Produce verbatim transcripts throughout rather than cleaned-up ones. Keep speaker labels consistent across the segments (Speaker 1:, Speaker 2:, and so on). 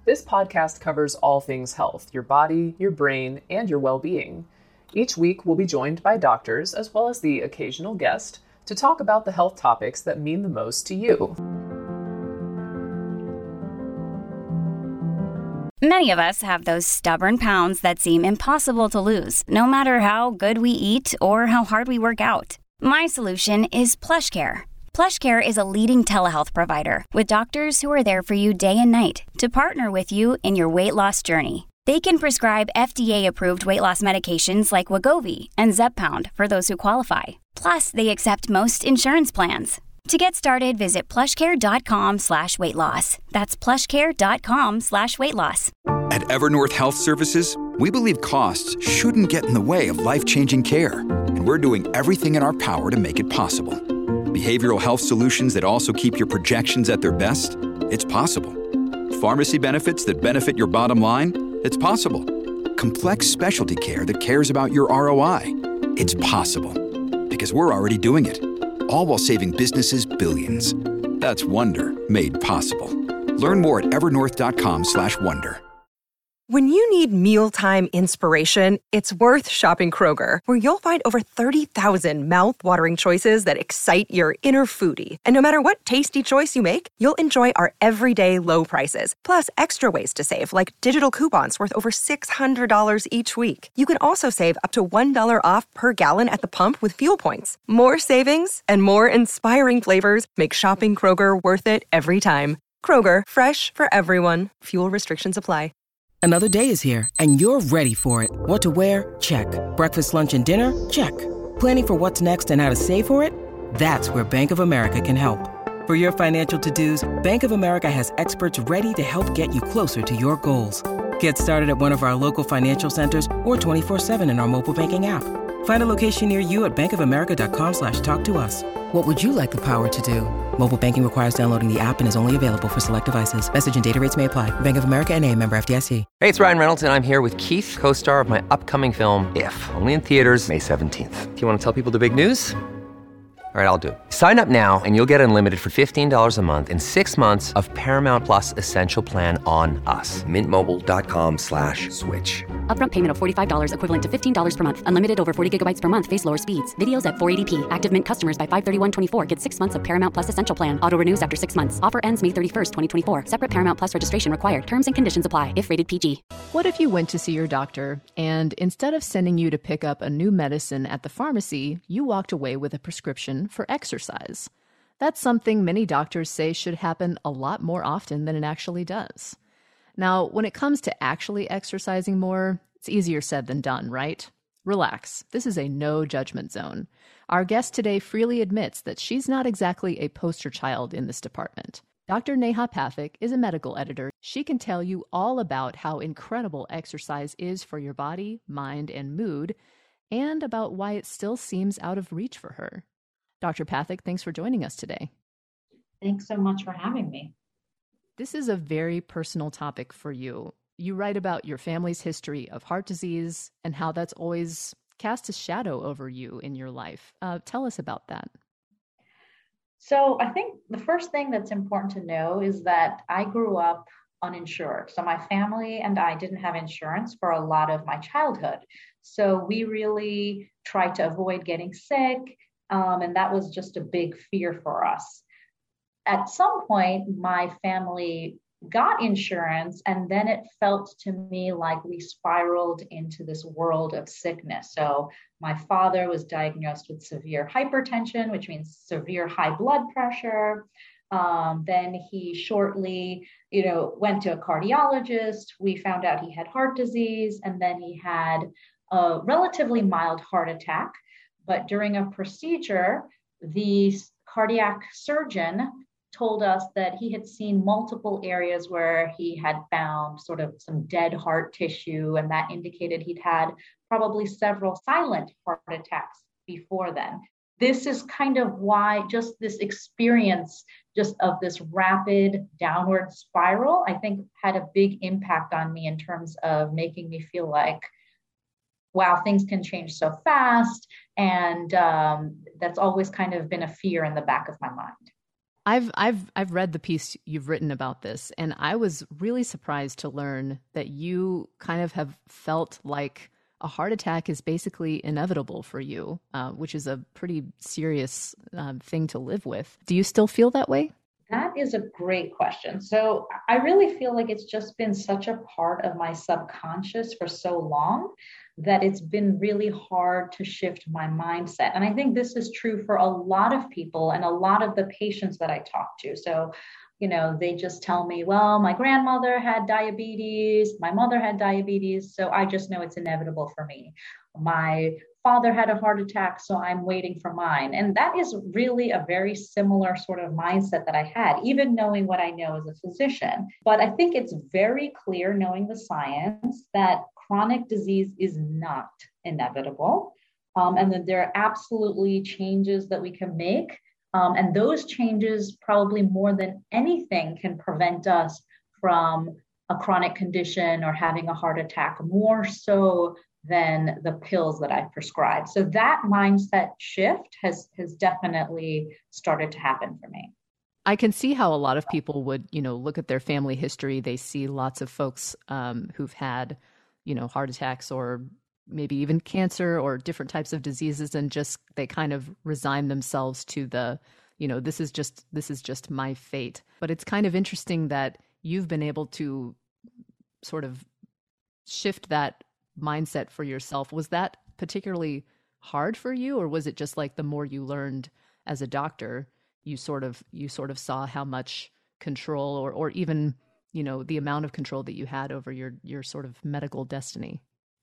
Speaker 1: This podcast covers all things health, your body, your brain, and your well-being. Each week, we'll be joined by doctors, as well as the occasional guest, to talk about the health topics that mean the most to you.
Speaker 2: Many of us have those stubborn pounds that seem impossible to lose, no matter how good we eat or how hard we work out. My solution is PlushCare. PlushCare is a leading telehealth provider with doctors who are there for you day and night to partner with you in your weight loss journey. They can prescribe F D A-approved weight loss medications like Wegovy and Zepbound for those who qualify. Plus, they accept most insurance plans. To get started, visit plushcare.com slash weight loss. That's plushcare.com slash weight loss.
Speaker 3: At Evernorth Health Services, we believe costs shouldn't get in the way of life-changing care, and we're doing everything in our power to make it possible. Behavioral health solutions that also keep your projections at their best? It's possible. Pharmacy benefits that benefit your bottom line? It's possible. Complex specialty care that cares about your R O I? It's possible. Because we're already doing it. All while saving businesses billions. That's Wonder made possible. Learn more at evernorth.com slash wonder.
Speaker 4: When you need mealtime inspiration, it's worth shopping Kroger, where you'll find over thirty thousand mouth-watering choices that excite your inner foodie. And no matter what tasty choice you make, you'll enjoy our everyday low prices, plus extra ways to save, like digital coupons worth over six hundred dollars each week. You can also save up to one dollar off per gallon at the pump with fuel points. More savings and more inspiring flavors make shopping Kroger worth it every time. Kroger, fresh for everyone. Fuel restrictions apply.
Speaker 5: Another day is here, and you're ready for it. What to wear? Check. Breakfast, lunch, and dinner? Check. Planning for what's next and how to save for it? That's where Bank of America can help. For your financial to-dos, Bank of America has experts ready to help get you closer to your goals. Get started at one of our local financial centers or twenty-four seven in our mobile banking app. Find a location near you at bankofamerica.com slash talk to us. What would you like the power to do? Mobile banking requires downloading the app and is only available for select devices. Message and data rates may apply. Bank of America N A, member F D I C.
Speaker 6: Hey, it's Ryan Reynolds, and I'm here with Keith, co-star of my upcoming film, If, only in theaters May seventeenth. Do you want to tell people the big news? All right, I'll do it. Sign up now and you'll get unlimited for fifteen dollars a month and six months of Paramount Plus Essential Plan on us. Mint Mobile dot com slash switch.
Speaker 7: Upfront payment of forty-five dollars equivalent to fifteen dollars per month. Unlimited over forty gigabytes per month. Face lower speeds. Videos at four eighty p. Active Mint customers by five thirty-one twenty-four get six months of Paramount Plus Essential Plan. Auto renews after six months. Offer ends May thirty-first, twenty twenty-four. Separate Paramount Plus registration required. Terms and conditions apply if rated P G.
Speaker 8: What if you went to see your doctor and instead of sending you to pick up a new medicine at the pharmacy, you walked away with a prescription for exercise? That's something many doctors say should happen a lot more often than it actually does. Now, when it comes to actually exercising more, it's easier said than done, right? Relax. This is a no judgment zone. Our guest today freely admits that she's not exactly a poster child in this department. Doctor Neha Pathak is a medical editor. She can tell you all about how incredible exercise is for your body, mind, and mood, and about why it still seems out of reach for her. Doctor Pathak, thanks for joining us today.
Speaker 9: Thanks so much for having me.
Speaker 8: This is a very personal topic for you. You write about your family's history of heart disease and how that's always cast a shadow over you in your life. Uh, tell us about that.
Speaker 9: So I think the first thing that's important to know is that I grew up uninsured. So my family and I didn't have insurance for a lot of my childhood. So we really tried to avoid getting sick. Um, and that was just a big fear for us. At some point, my family got insurance, and then it felt to me like we spiraled into this world of sickness. So my father was diagnosed with severe hypertension, which means severe high blood pressure. Um, then he shortly, you know, went to a cardiologist. We found out he had heart disease, and then he had a relatively mild heart attack. But during a procedure, the cardiac surgeon told us that he had seen multiple areas where he had found sort of some dead heart tissue, and that indicated he'd had probably several silent heart attacks before then. This is kind of why just this experience just of this rapid downward spiral, I think had a big impact on me in terms of making me feel like, wow, things can change so fast. And um, that's always kind of been a fear in the back of my mind.
Speaker 8: I've I've I've read the piece you've written about this, and I was really surprised to learn that you kind of have felt like a heart attack is basically inevitable for you, uh, which is a pretty serious uh, thing to live with. Do you still feel that way?
Speaker 9: That is a great question. So I really feel like it's just been such a part of my subconscious for so long that it's been really hard to shift my mindset. And I think this is true for a lot of people and a lot of the patients that I talk to. So, you know, they just tell me, well, my grandmother had diabetes, my mother had diabetes, so I just know it's inevitable for me. My father had a heart attack, so I'm waiting for mine. And that is really a very similar sort of mindset that I had, even knowing what I know as a physician. But I think it's very clear, knowing the science, that chronic disease is not inevitable, um, and that there are absolutely changes that we can make. Um, and those changes, probably more than anything, can prevent us from a chronic condition or having a heart attack, more so than the pills that I prescribe. So that mindset shift has has definitely started to happen for me.
Speaker 8: I can see how a lot of people would, you know, look at their family history. They see lots of folks um, who've had, you know, heart attacks or maybe even cancer or different types of diseases, and just they kind of resign themselves to the, you know, this is just this is just my fate. But it's kind of interesting that you've been able to sort of shift that mindset for yourself. Was that particularly hard for you, or was it just like the more you learned as a doctor, you sort of you sort of saw how much control or or even, you know, the amount of control that you had over your your sort of medical destiny?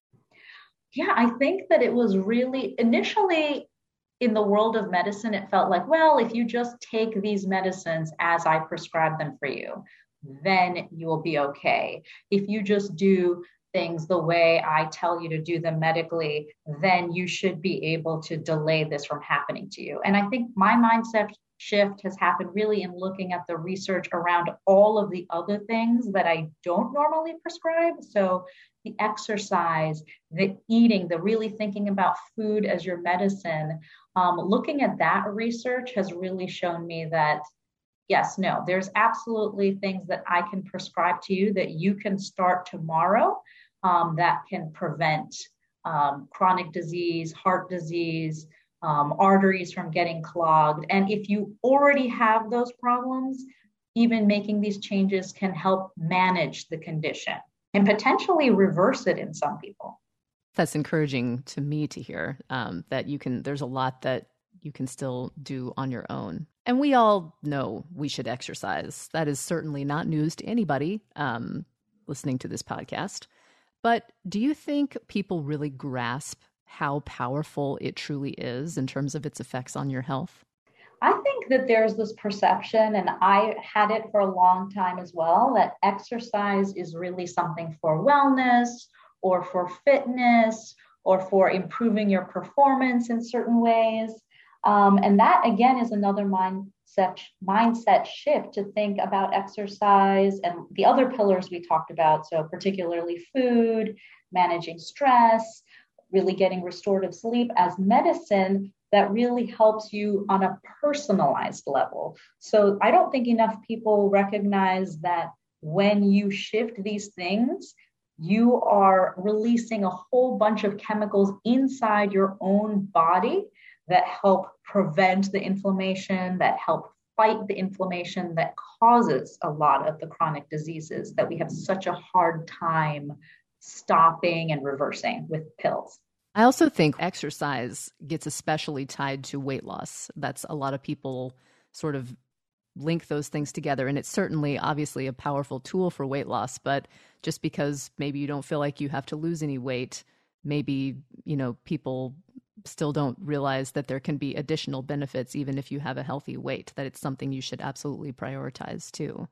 Speaker 9: Yeah, I think that it was really initially in the world of medicine, it felt like, well, if you just take these medicines as I prescribe them for you, then you will be okay. If you just do things the way I tell you to do them medically, then you should be able to delay this from happening to you. And I think my mindset shift has happened really in looking at the research around all of the other things that I don't normally prescribe. So the exercise, the eating, the really thinking about food as your medicine, um, looking at that research has really shown me that, yes, no, there's absolutely things that I can prescribe to you that you can start tomorrow um, that can prevent um, chronic disease, heart disease, um, arteries from getting clogged. And if you already have those problems, even making these changes can help manage the condition and potentially reverse it in some people.
Speaker 8: That's encouraging to me to hear, um, that you can, there's a lot that you can still do on your own. And we all know we should exercise. That is certainly not news to anybody um, listening to this podcast. But do you think people really grasp how powerful it truly is in terms of its effects on your health?
Speaker 9: I think that there's this perception, and I had it for a long time as well, that exercise is really something for wellness or for fitness or for improving your performance in certain ways. Um, and that, again, is another mindset, mindset shift to think about exercise and the other pillars we talked about. So particularly food, managing stress, really getting restorative sleep as medicine that really helps you on a personalized level. So I don't think enough people recognize that when you shift these things, you are releasing a whole bunch of chemicals inside your own body that help prevent the inflammation, that help fight the inflammation that causes a lot of the chronic diseases that we have such a hard time stopping and reversing with pills.
Speaker 8: I also think exercise gets especially tied to weight loss. That's a lot of people sort of link those things together. And it's certainly obviously a powerful tool for weight loss, but just because maybe you don't feel like you have to lose any weight, maybe, you know, people still don't realize that there can be additional benefits even if you have a healthy weight, that it's something you should absolutely prioritize too.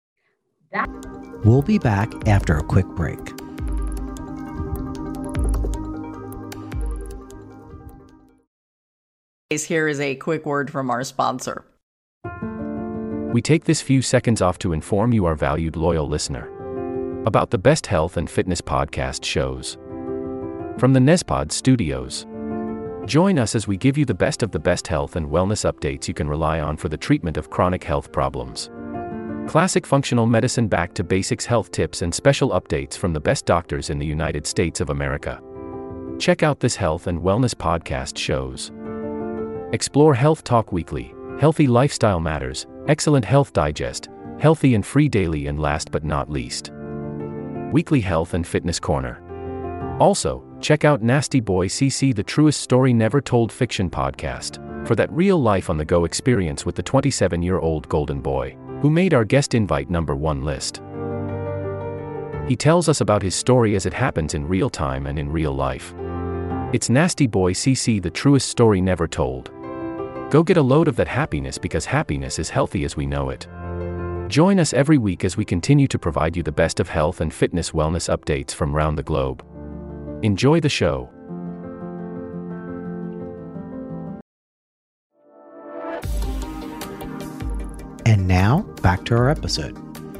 Speaker 9: That-
Speaker 10: We'll be back after a quick break.
Speaker 11: Here is a quick word from our sponsor.
Speaker 12: We take this few seconds off to inform you, our valued loyal listener, about the best health and fitness podcast shows from the Nezpod Studios. Join us as we give you the best of the best health and wellness updates you can rely on for the treatment of chronic health problems. Classic functional medicine back to basics health tips and special updates from the best doctors in the United States of America. Check out this health and wellness podcast shows. Explore Health Talk Weekly, Healthy Lifestyle Matters, Excellent Health Digest, Healthy and Free Daily, and last but not least, Weekly Health and Fitness Corner. Also, check out Nasty Boy C C, the truest story never told fiction podcast, for that real life on the go experience with the twenty-seven-year-old golden boy, who made our guest invite number one list. He tells us about his story as it happens in real time and in real life. It's Nasty Boy C C, the truest story never told. Go get a load of that happiness, because happiness is healthy as we know it. Join us every week as we continue to provide you the best of health and fitness wellness updates from around the globe. Enjoy the show.
Speaker 10: And now, back to our episode.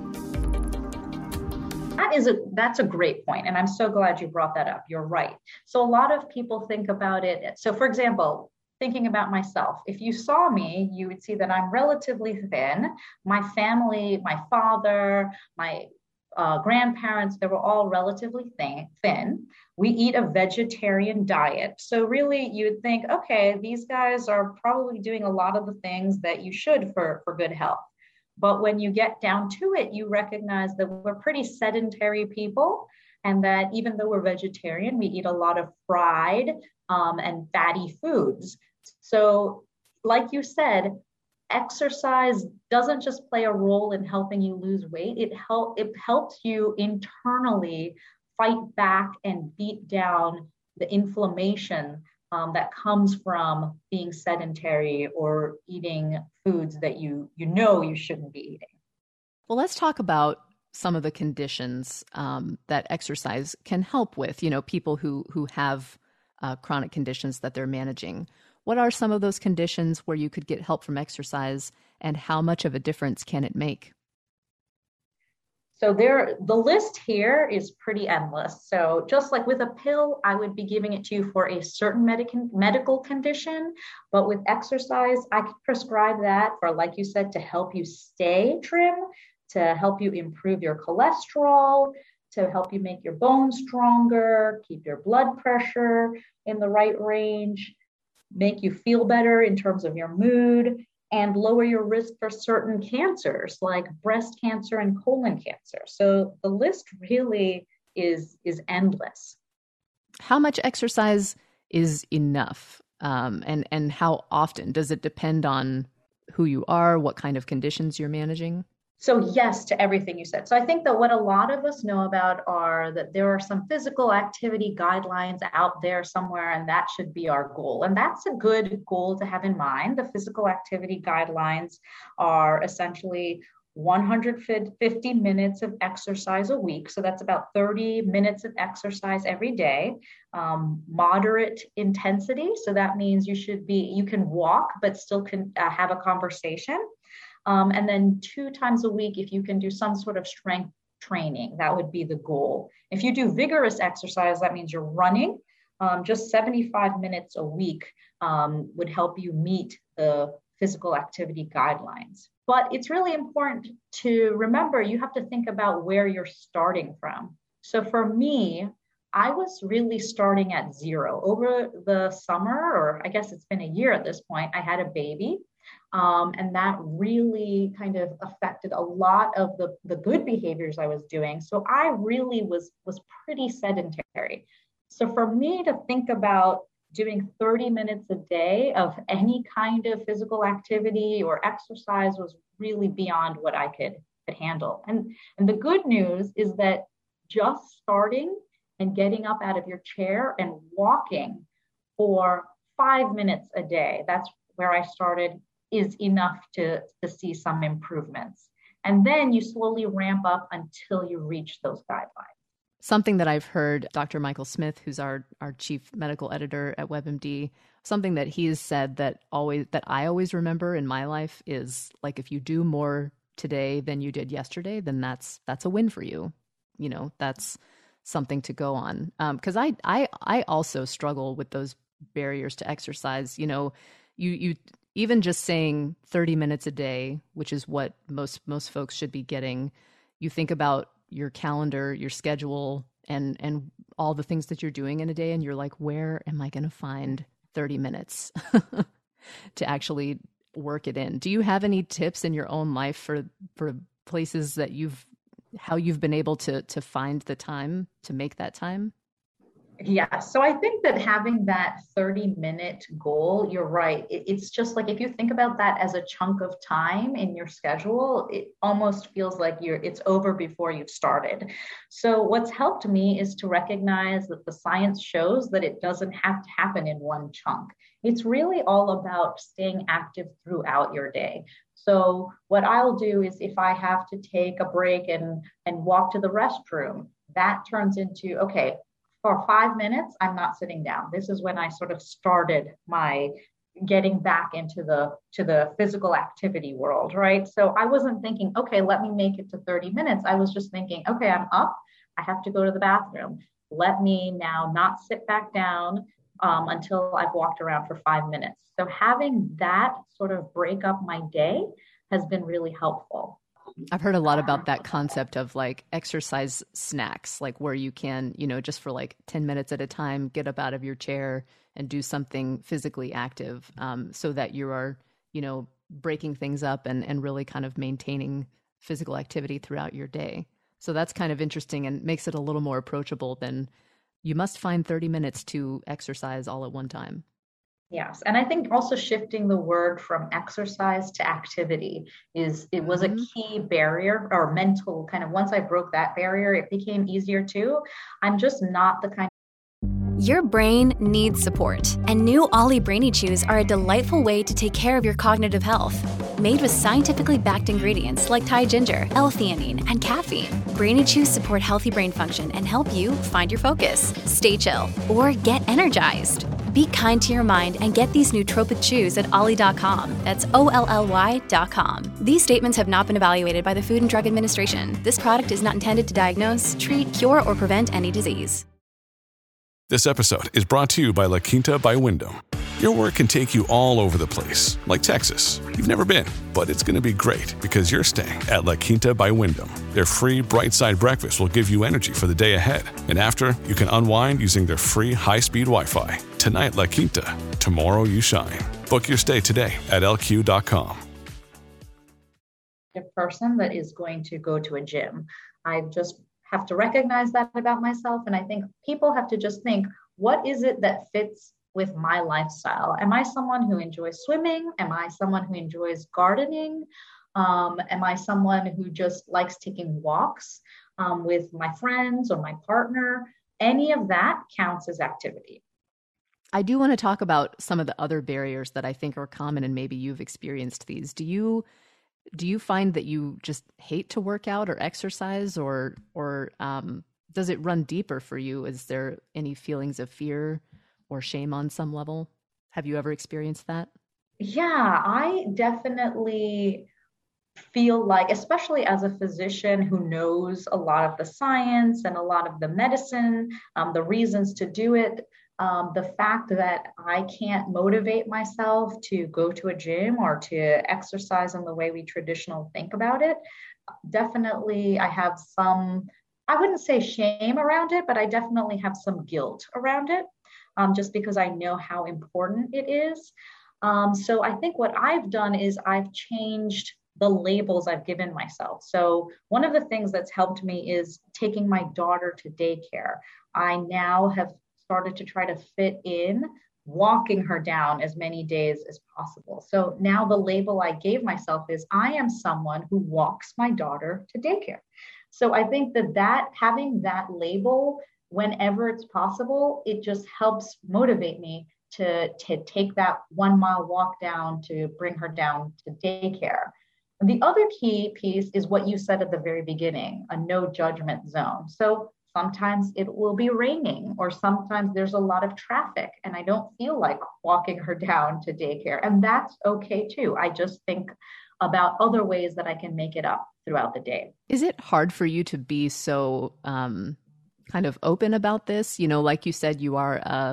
Speaker 9: That is a, that's a great point, and I'm so glad you brought that up. You're right. So a lot of people think about it. So for example, thinking about myself, if you saw me, you would see that I'm relatively thin. My family, my father, my uh, grandparents, they were all relatively thin, thin. We eat a vegetarian diet. So really you would think, okay, these guys are probably doing a lot of the things that you should for, for good health. But when you get down to it, you recognize that we're pretty sedentary people, and that even though we're vegetarian, we eat a lot of fried um, and fatty foods. So like you said, exercise doesn't just play a role in helping you lose weight. It help, it helps you internally fight back and beat down the inflammation um, that comes from being sedentary or eating foods that you you know you shouldn't be eating.
Speaker 8: Well, let's talk about some of the conditions um, that exercise can help with. You know, people who who have uh, chronic conditions that they're managing. What are some of those conditions where you could get help from exercise, and how much of a difference can it make?
Speaker 9: So there, the list here is pretty endless. So just like with a pill, I would be giving it to you for a certain medic- medical condition, but with exercise, I could prescribe that for, like you said, to help you stay trim, to help you improve your cholesterol, to help you make your bones stronger, keep your blood pressure in the right range, make you feel better in terms of your mood, and lower your risk for certain cancers like breast cancer and colon cancer. So the list really is, is endless.
Speaker 8: How much exercise is enough? Um, and, and how often? Does it depend on who you are, what kind of conditions you're managing?
Speaker 9: So yes to everything you said. So I think that what a lot of us know about are that there are some physical activity guidelines out there somewhere, and that should be our goal. And that's a good goal to have in mind. The physical activity guidelines are essentially one hundred fifty minutes of exercise a week. So that's about thirty minutes of exercise every day, um, moderate intensity. So that means you should be, you can walk, but still can uh, have a conversation. Um, and then two times a week, if you can do some sort of strength training, that would be the goal. If you do vigorous exercise, that means you're running. Um, just seventy-five minutes a week um, would help you meet the physical activity guidelines. But it's really important to remember, you have to think about where you're starting from. So for me, I was really starting at zero. Over the summer, or I guess it's been a year at this point, I had a baby. Um, and that really kind of affected a lot of the, the good behaviors I was doing. So I really was, was pretty sedentary. So for me to think about doing thirty minutes a day of any kind of physical activity or exercise was really beyond what I could, could handle. And, and the good news is that just starting and getting up out of your chair and walking for five minutes a day, that's where I started, is enough to, to see some improvements. And then you slowly ramp up until you reach those guidelines.
Speaker 8: Something that I've heard Doctor Michael Smith, who's our, our chief medical editor at WebMD, something that he has said that always that I always remember in my life is, like, if you do more today than you did yesterday, then that's that's a win for you. You know, that's something to go on. Um, because I I I also struggle with those barriers to exercise. You know, you you even just saying thirty minutes a day, which is what most most folks should be getting. You think about your calendar, your schedule, and and all the things that you're doing in a day, and you're like, where am I going to find thirty minutes to actually work it in? Do you have any tips in your own life for for places that you've how you've been able to to find the time to make that time?
Speaker 9: Yeah, so I think that having that thirty minute goal, you're right. It, it's just like if you think about that as a chunk of time in your schedule, it almost feels like you're it's over before you've started. So what's helped me is to recognize that the science shows that it doesn't have to happen in one chunk. It's really all about staying active throughout your day. So what I'll do is if I have to take a break and, and walk to the restroom, that turns into, okay, for five minutes, I'm not sitting down. This is when I sort of started my getting back into the to the physical activity world, right? So I wasn't thinking, okay, let me make it to thirty minutes. I was just thinking, okay, I'm up. I have to go to the bathroom. Let me now not sit back down um, until I've walked around for five minutes. So having that sort of break up my day has been really helpful.
Speaker 8: I've heard a lot about that concept of like exercise snacks, like where you can, you know, just for like ten minutes at a time, get up out of your chair and do something physically active um, so that you are, you know, breaking things up and, and really kind of maintaining physical activity throughout your day. So that's kind of interesting and makes it a little more approachable than you must find thirty minutes to exercise all at one time.
Speaker 9: Yes. And I think also shifting the word from exercise to activity is, it was mm-hmm. a key barrier or mental kind of, once I broke that barrier, it became easier too. I'm just not the kind
Speaker 13: Your brain needs support, and new Ollie Brainy Chews are a delightful way to take care of your cognitive health. Made with scientifically backed ingredients like Thai ginger, L-theanine, and caffeine, Brainy Chews support healthy brain function and help you find your focus, stay chill, or get energized. Be kind to your mind and get these nootropic chews at ollie dot com. That's O L L Y dot com. These statements have not been evaluated by the Food and Drug Administration. This product is not intended to diagnose, treat, cure, or prevent any disease.
Speaker 14: This episode is brought to you by La Quinta by Wyndham. Your work can take you all over the place, like Texas. You've never been, but it's going to be great because you're staying at La Quinta by Wyndham. Their free Bright Side breakfast will give you energy for the day ahead. And after, you can unwind using their free high-speed Wi-Fi. Tonight, La Quinta. Tomorrow, you shine. Book your stay today at L Q dot com.
Speaker 9: A person that is going to go to a gym. I just have to recognize that about myself. And I think people have to just think, what is it that fits with my lifestyle? Am I someone who enjoys swimming? Am I someone who enjoys gardening? Um, am I someone who just likes taking walks um, with my friends or my partner? Any of that counts as activity.
Speaker 8: I do want to talk about some of the other barriers that I think are common, and maybe you've experienced these. Do you do you find that you just hate to work out or exercise, or or um, does it run deeper for you? Is there any feelings of fear or shame on some level? Have you ever experienced that?
Speaker 9: Yeah, I definitely feel like, especially as a physician who knows a lot of the science and a lot of the medicine, um, the reasons to do it, um, the fact that I can't motivate myself to go to a gym or to exercise in the way we traditionally think about it, definitely I have some, I wouldn't say shame around it, but I definitely have some guilt around it. Um, just because I know how important it is. Um, so I think what I've done is I've changed the labels I've given myself. So one of the things that's helped me is taking my daughter to daycare. I now have started to try to fit in walking her down as many days as possible. So now the label I gave myself is I am someone who walks my daughter to daycare. So I think that, that having that label whenever it's possible, it just helps motivate me to, to take that one mile walk down to bring her down to daycare. And the other key piece is what you said at the very beginning, a no judgment zone. So sometimes it will be raining, or sometimes there's a lot of traffic and I don't feel like walking her down to daycare. And that's okay too. I just think about other ways that I can make it up throughout the day.
Speaker 8: Is it hard for you to be so, um, kind of open about this? You know, like you said, you are a,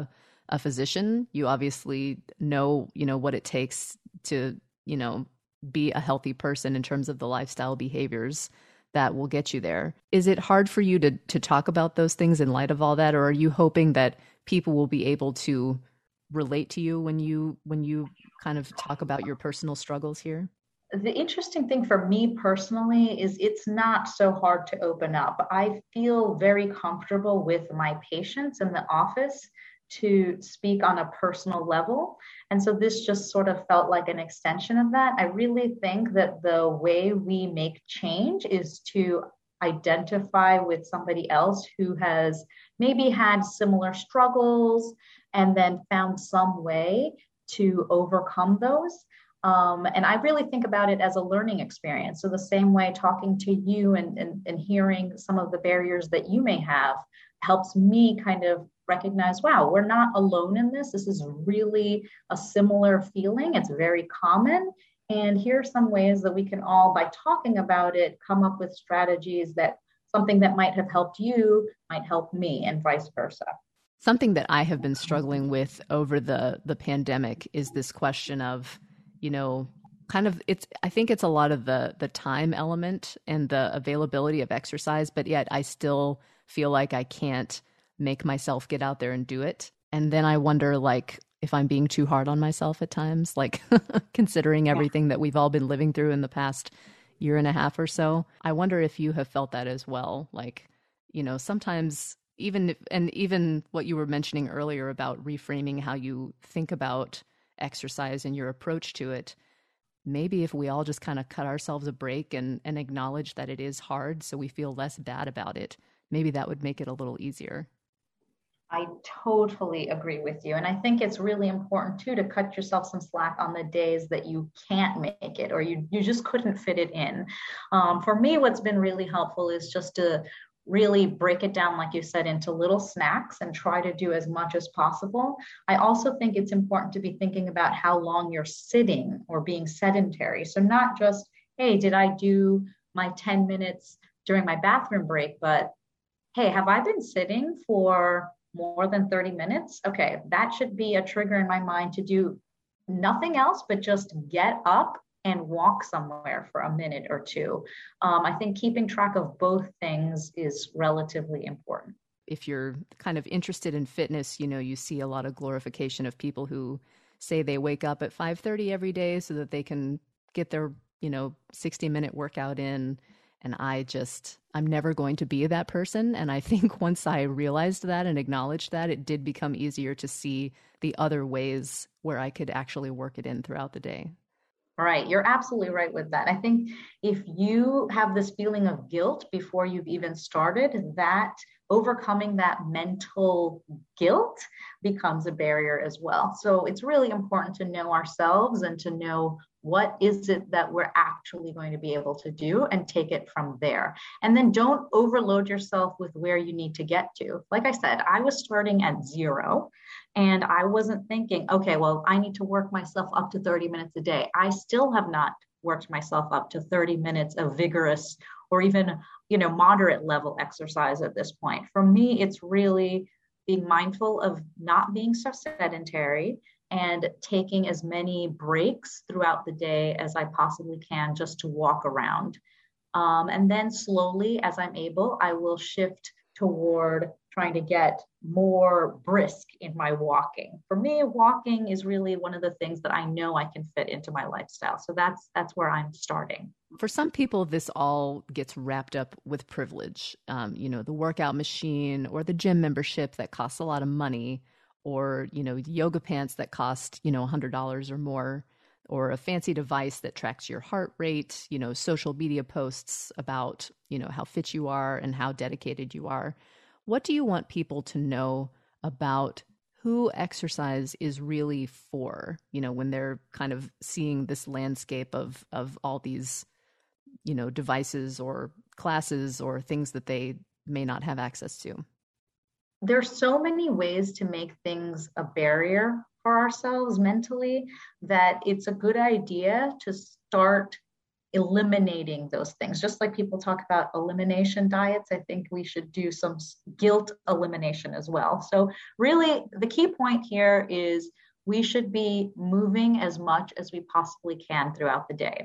Speaker 8: a physician. You obviously know, you know, what it takes to, you know, be a healthy person in terms of the lifestyle behaviors that will get you there. Is it hard for you to to talk about those things in light of all that, or are you hoping that people will be able to relate to you when you when you kind of talk about your personal struggles here?
Speaker 9: The interesting thing for me personally is it's not so hard to open up. I feel very comfortable with my patients in the office to speak on a personal level. And so this just sort of felt like an extension of that. I really think that the way we make change is to identify with somebody else who has maybe had similar struggles and then found some way to overcome those. Um, and I really think about it as a learning experience. So the same way talking to you and, and, and hearing some of the barriers that you may have helps me kind of recognize, wow, we're not alone in this. This is really a similar feeling. It's very common. And here are some ways that we can all, by talking about it, come up with strategies that something that might have helped you might help me, and vice versa.
Speaker 8: Something that I have been struggling with over the the pandemic is this question of, you know, kind of it's, I think it's a lot of the the time element and the availability of exercise, but yet I still feel like I can't make myself get out there and do it. And then I wonder, like, if I'm being too hard on myself at times, like considering everything that we've all been living through in the past year and a half or so. I wonder if you have felt that as well. Like, you know, sometimes even, if, and even what you were mentioning earlier about reframing how you think about exercise and your approach to it, maybe if we all just kind of cut ourselves a break and, and acknowledge that it is hard so we feel less bad about it, maybe that would make it a little easier.
Speaker 9: I totally agree with you. And I think it's really important too to cut yourself some slack on the days that you can't make it or you, you just couldn't fit it in. Um, for me, what's been really helpful is just to really break it down, like you said, into little snacks and try to do as much as possible. I also think it's important to be thinking about how long you're sitting or being sedentary. So not just, hey, did I do my ten minutes during my bathroom break, but hey, have I been sitting for more than thirty minutes? Okay, that should be a trigger in my mind to do nothing else but just get up and walk somewhere for a minute or two. Um, I think keeping track of both things is relatively important.
Speaker 8: If you're kind of interested in fitness, you know, you see a lot of glorification of people who say they wake up at five thirty every day so that they can get their, you know, sixty minute workout in. And I just, I'm never going to be that person. And I think once I realized that and acknowledged that, it did become easier to see the other ways where I could actually work it in throughout the day.
Speaker 9: Right. You're absolutely right with that. I think if you have this feeling of guilt before you've even started, that overcoming that mental guilt becomes a barrier as well. So it's really important to know ourselves and to know what is it that we're actually going to be able to do and take it from there. And then don't overload yourself with where you need to get to. Like I said, I was starting at zero and I wasn't thinking, okay, well, I need to work myself up to thirty minutes a day. I still have not worked myself up to thirty minutes of vigorous or even, you know, moderate level exercise at this point. For me, it's really being mindful of not being so sedentary and taking as many breaks throughout the day as I possibly can just to walk around. Um, and then slowly, as I'm able, I will shift toward trying to get more brisk in my walking. For me, walking is really one of the things that I know I can fit into my lifestyle. So that's that's where I'm starting.
Speaker 8: For some people, this all gets wrapped up with privilege. Um, you know, the workout machine or the gym membership that costs a lot of money, or, you know, yoga pants that cost, you know, one hundred dollars or more, or a fancy device that tracks your heart rate, you know, social media posts about, you know, how fit you are and how dedicated you are. What do you want people to know about who exercise is really for, you know, when they're kind of seeing this landscape of, of all these, you know, devices or classes or things that they may not have access to?
Speaker 9: There's so many ways to make things a barrier for ourselves mentally that it's a good idea to start eliminating those things. Just like people talk about elimination diets, I think we should do some guilt elimination as well. So really, the key point here is we should be moving as much as we possibly can throughout the day.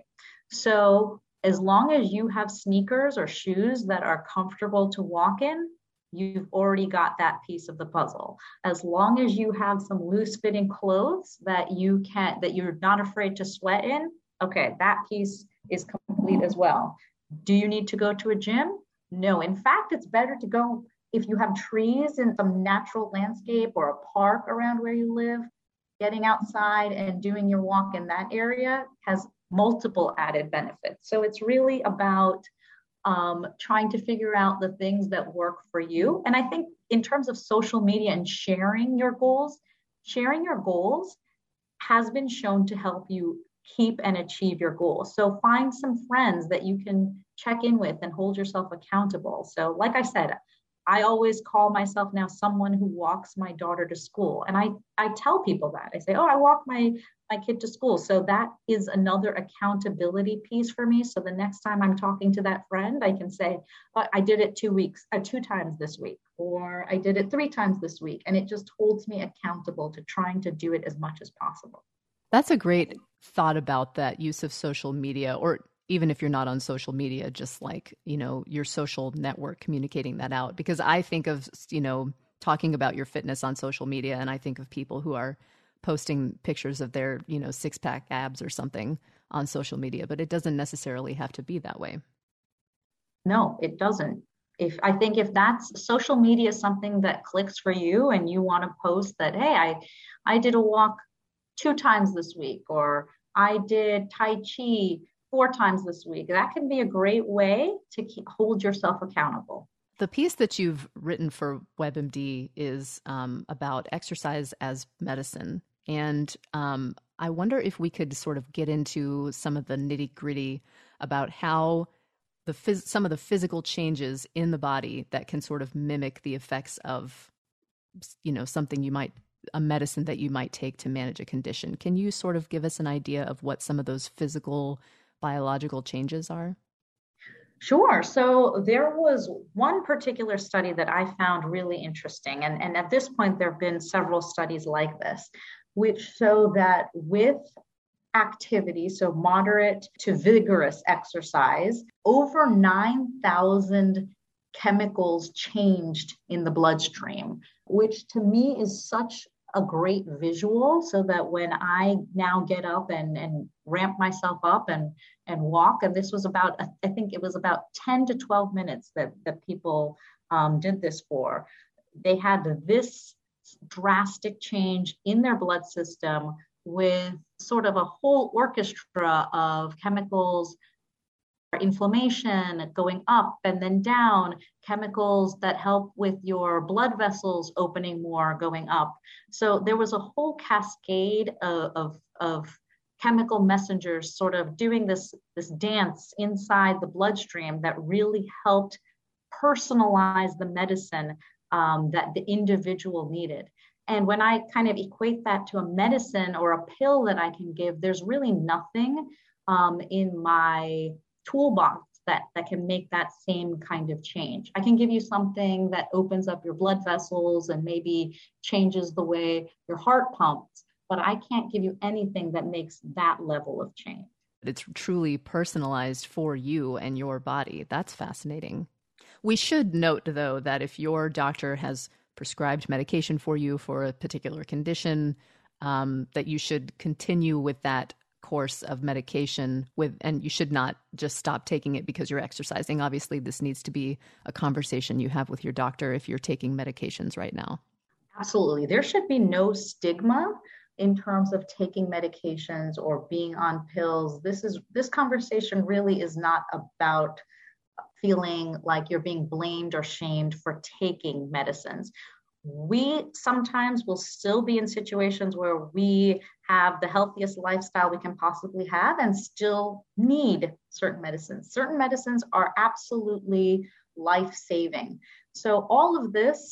Speaker 9: So as long as you have sneakers or shoes that are comfortable to walk in, you've already got that piece of the puzzle. As long as you have some loose fitting clothes that you can, that you're not afraid to sweat in, okay, that piece is complete as well. Do you need to go to a gym? No. In fact, it's better to go if you have trees in some natural landscape or a park around where you live. Getting outside and doing your walk in that area has multiple added benefits. So it's really about um, trying to figure out the things that work for you. And I think in terms of social media and sharing your goals, sharing your goals has been shown to help you keep and achieve your goals. So find some friends that you can check in with and hold yourself accountable. So like I said, I always call myself now someone who walks my daughter to school. And I, I tell people that. I say, oh, I walk my, my kid to school. So that is another accountability piece for me. So the next time I'm talking to that friend, I can say, oh, I did it two weeks, uh, two times this week, or I did it three times this week. And it just holds me accountable to trying to do it as much as possible.
Speaker 8: That's a great thought about that use of social media, or even if you're not on social media, just like, you know, your social network, communicating that out. Because I think of, you know, talking about your fitness on social media, and I think of people who are posting pictures of their, you know, six pack abs or something on social media, but it doesn't necessarily have to be that way.
Speaker 9: No, it doesn't. If I think if that's social media is something that clicks for you and you want to post that, hey, I, I did a walk two times this week, or I did Tai Chi four times this week. That can be a great way to keep, hold yourself accountable.
Speaker 8: The piece that you've written for WebMD is um, about exercise as medicine. And um, I wonder if we could sort of get into some of the nitty gritty about how the phys- some of the physical changes in the body that can sort of mimic the effects of, you know, something you might, a medicine that you might take to manage a condition. Can you sort of give us an idea of what some of those physical biological changes are?
Speaker 9: Sure. So there was one particular study that I found really interesting. And, and at this point, there have been several studies like this, which show that with activity, so moderate to vigorous exercise, over nine thousand chemicals changed in the bloodstream, which to me is such a great visual, so that when I now get up and, and ramp myself up and, and walk, and this was about, I think it was about ten to twelve minutes that, that people um, did this for, they had this drastic change in their blood system with sort of a whole orchestra of chemicals, inflammation going up and then down, chemicals that help with your blood vessels opening more going up. So there was a whole cascade of, of, of chemical messengers sort of doing this, this dance inside the bloodstream that really helped personalize the medicine um, that the individual needed. And when I kind of equate that to a medicine or a pill that I can give, there's really nothing um, in my toolbox that, that can make that same kind of change. I can give you something that opens up your blood vessels and maybe changes the way your heart pumps, but I can't give you anything that makes that level of change.
Speaker 8: It's truly personalized for you and your body. That's fascinating. We should note, though, that if your doctor has prescribed medication for you for a particular condition, um, that you should continue with that course of medication with, and you should not just stop taking it because you're exercising. Obviously, this needs to be a conversation you have with your doctor if you're taking medications right now.
Speaker 9: Absolutely. There should be no stigma in terms of taking medications or being on pills. This is, this conversation really is not about feeling like you're being blamed or shamed for taking medicines. We sometimes will still be in situations where we have the healthiest lifestyle we can possibly have and still need certain medicines. Certain medicines are absolutely life-saving. So all of this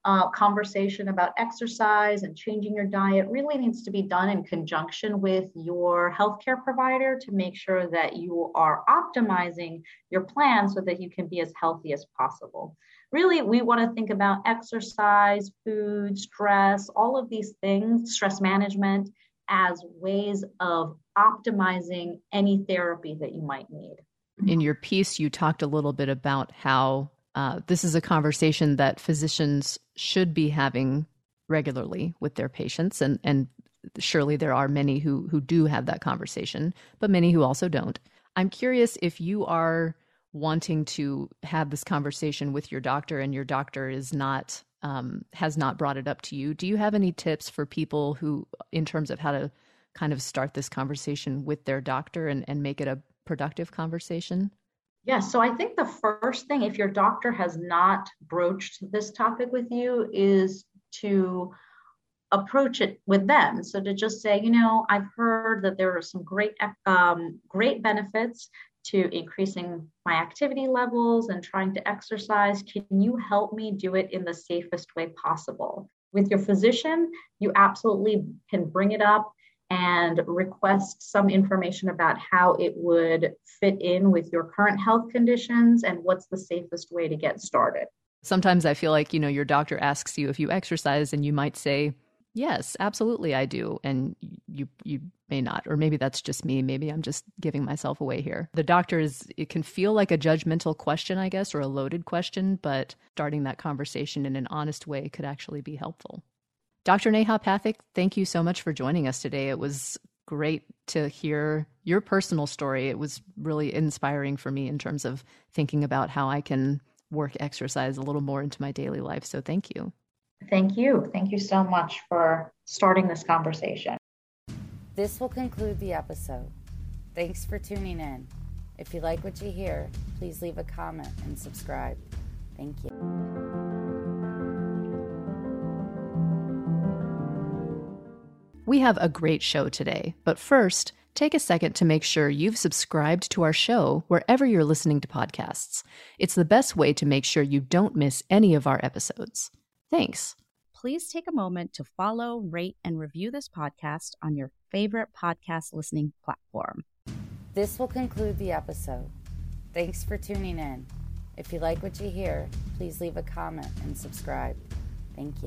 Speaker 9: uh, conversation about exercise and changing your diet really needs to be done in conjunction with your healthcare provider to make sure that you are optimizing your plan so that you can be as healthy as possible. Really, we want to think about exercise, food, stress, all of these things, stress management, as ways of optimizing any therapy that you might need.
Speaker 8: In your piece, you talked a little bit about how uh, this is a conversation that physicians should be having regularly with their patients. And, and surely there are many who, who do have that conversation, but many who also don't. I'm curious if you are wanting to have this conversation with your doctor and your doctor is not, um, has not brought it up to you. Do you have any tips for people who, in terms of how to kind of start this conversation with their doctor and, and make it a productive conversation?
Speaker 9: Yes. So I think the first thing, if your doctor has not broached this topic with you, is to approach it with them. So to just say, you know, I've heard that there are some great, um, great benefits to increasing my activity levels and trying to exercise. Can you help me do it in the safest way possible? With your physician, you absolutely can bring it up and request some information about how it would fit in with your current health conditions and what's the safest way to get started.
Speaker 8: Sometimes I feel like, you know, your doctor asks you if you exercise and you might say, yes, absolutely I do. And you you may not, or maybe that's just me. Maybe I'm just giving myself away here. The doctor is, it can feel like a judgmental question, I guess, or a loaded question, but starting that conversation in an honest way could actually be helpful. Doctor Neha Pathak, thank you so much for joining us today. It was great to hear your personal story. It was really inspiring for me in terms of thinking about how I can work exercise a little more into my daily life. So thank you.
Speaker 9: Thank you. Thank you so much for starting this conversation.
Speaker 15: This will conclude the episode. Thanks for tuning in. If you like what you hear, please leave a comment and subscribe. Thank you.
Speaker 8: We have a great show today, but first, take a second to make sure you've subscribed to our show wherever you're listening to podcasts. It's the best way to make sure you don't miss any of our episodes. Thanks.
Speaker 16: Please take a moment to follow, rate, and review this podcast on your favorite podcast listening platform.
Speaker 15: This will conclude the episode. Thanks for tuning in. If you like what you hear, please leave a comment and subscribe. Thank you.